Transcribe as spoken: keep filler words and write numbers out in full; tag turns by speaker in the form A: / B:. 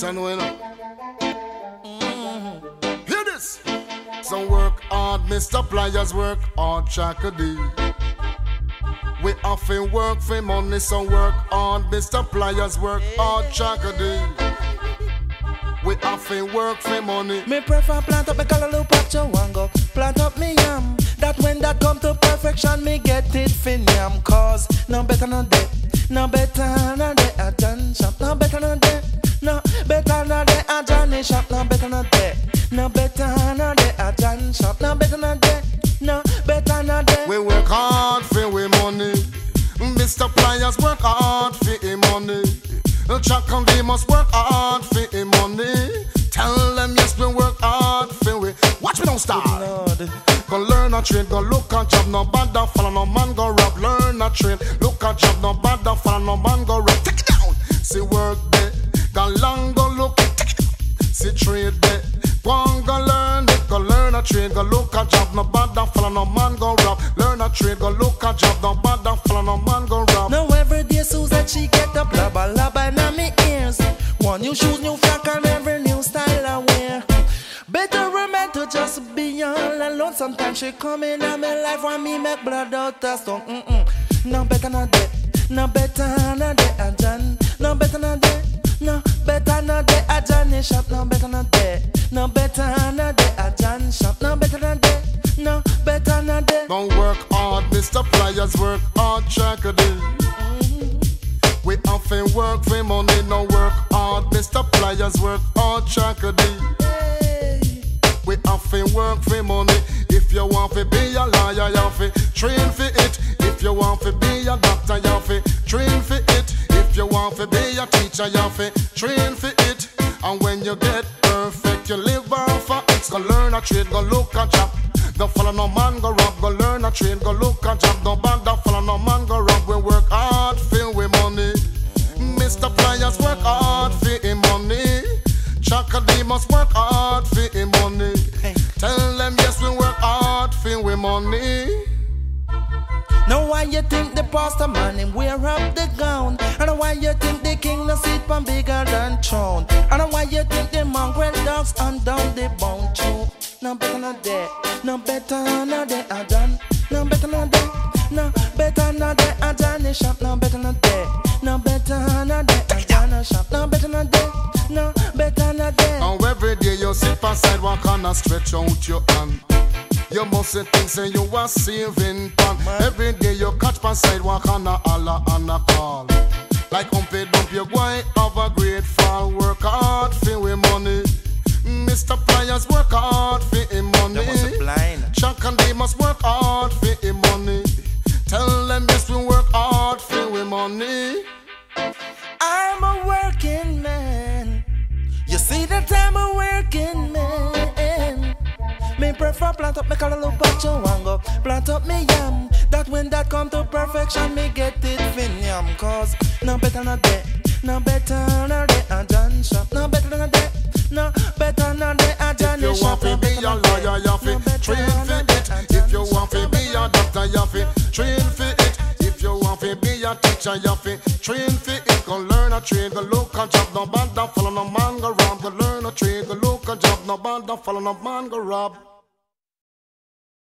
A: I know, you know. Mm-hmm. Hear this. So work hard, Mister Pliers, work hard, Chakadee. We often work for money, so work hard, Mister Pliers, work hard, Chakadee. We often work for money.
B: Me prefer plant up me callaloo patch wango. Plant up me yam. That when that come to perfection, me get it fin yam. Cause no better than that. No better than that. A John shop. No better than that. No better than that. A Johnny shop. No better than that. No better than that. A John shop. No better than that. No better than that.
A: We work hard for we money. Mister Pliers work hard for him money. Chuck and we must work hard for him money. Tell them yes we work hard for we. Watch me don't start. Go learn a trade, go look a job, no bad da follow no man go rob. Learn a trade, look a job, no bad da follow no man go rob. Take it down. See work there, go long go look it. Take it down. See trade there, go on go learn it. Go learn a trade, go look a job, no bad da follow no man go rob. Learn a trade, go look a job, no bad da follow no man go rob.
B: Now every day Susan she get up laba laba in me ears. One new shoes, new frock and every new style I wear. Better remember to just be all alone. Sometimes she come in my life when me make blood out her stomach. Mm-mm. No better than that. No better than that. A John. No better than that. No better than that. A Johnny shop. No better than that. No better than that. A John shop. No better than that. No better than that.
A: Don't work hard, Mister Pliers, work hard, Chakadee. Mm-hmm. We often work for money, no work hard, Mister Pliers, work hard, Chakadee. We often work for money. If you want to be a lawyer, you have to train for it. If you want to be a doctor, you have to train for it. If you want to be a teacher, you have to train for it. And when you get perfect, you live off of it. Go learn a trade, go look a job. Don't follow no man, go rob. Go learn a trade, go look a job. Don't bad, don't follow no man, go rob. We work hard, fill with money. Mister Pliers work hard, for him money. Chakadee must work hard for him money. Hey. Tell them yes we work hard for we money.
B: Now why you think the pastor man him wear up the gown? And why you think the king no sit on bigger than throne? And why you think the mongrel dogs on down the bone too? No better than that. No better than that. I done. No better than that. No better than that. I done shop. No better than that. No better than that. I done shop. No better than that. No better than that.
A: Now every day you sit on sidewalk and stretch out your hand. You must think say you are saving pan. Every day you catch on sidewalk and a holla and a call. Like humpy dump you going have a great fall. Work hard for we money. Mister Pliers work hard for him money. Chakadee must work hard for him money. Tell them yes we work hard for we money.
B: I'm a working man. You see that I'm a working man. Me prefer plant up me callaloo patch wango. Plant up me yam. That when that come to perfection, me get it fin yam. Cause no better than that. No better than that. A John shop. No better than that. No better than that. A Johnny shop.
A: If you want to be a lawyer, you have to train for it. If you want to be a doctor, you have to train for it. If you want to be a teacher, you have to train for it. Go learn a trade, go look a job. No bad, don't follow no man, go rob. Go learn a trade, go look a job. No bad, don't follow no man, go rob.